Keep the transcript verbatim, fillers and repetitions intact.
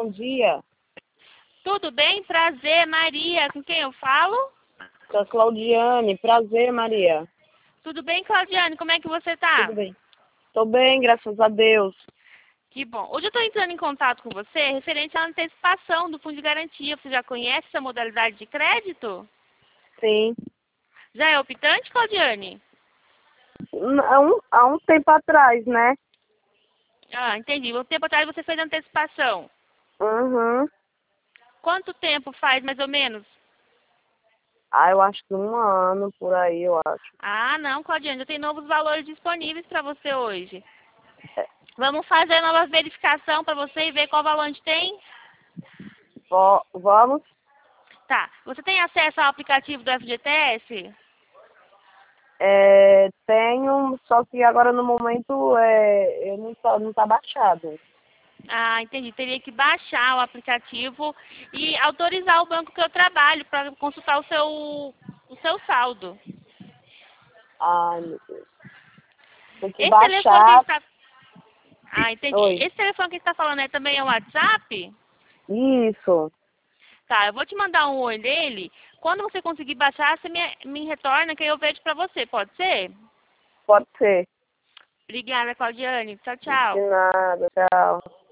bom dia. Tudo bem? Prazer, Maria. Com quem eu falo? Sou a Claudiane. Prazer, Maria. Tudo bem, Claudiane? Como é que você tá? Tudo bem. Tô bem, graças a Deus. Que bom. Hoje eu estou entrando em contato com você referente à antecipação do Fundo de Garantia. Você já conhece essa modalidade de crédito? Sim. Já é optante, Claudiane? Há um, há um tempo atrás, né? Ah, entendi. Um tempo atrás você fez a antecipação. Uhum. Quanto tempo faz, mais ou menos? Ah, eu acho que um ano por aí, eu acho. Ah, não, Claudiane. Já tem novos valores disponíveis para você hoje. Vamos fazer nova verificação para você e ver qual valor a gente tem? Vo- vamos? Tá. Você tem acesso ao aplicativo do F G T S? É, tenho, só que agora no momento é, eu não tá, não tá baixado. Ah, entendi. Teria que baixar o aplicativo e autorizar o banco que eu trabalho para consultar o seu, o seu saldo. Ai, meu Deus. Tem que Esse telefone que a baixar. gente está... Ah, entendi. Oi. Esse telefone que a gente está falando é também é o WhatsApp? Isso. Tá, eu vou te mandar um oi dele. Quando você conseguir baixar, você me, me retorna que eu vejo para você. Pode ser? Pode ser. Obrigada, Claudiane. Tchau, De tchau. nada, tchau.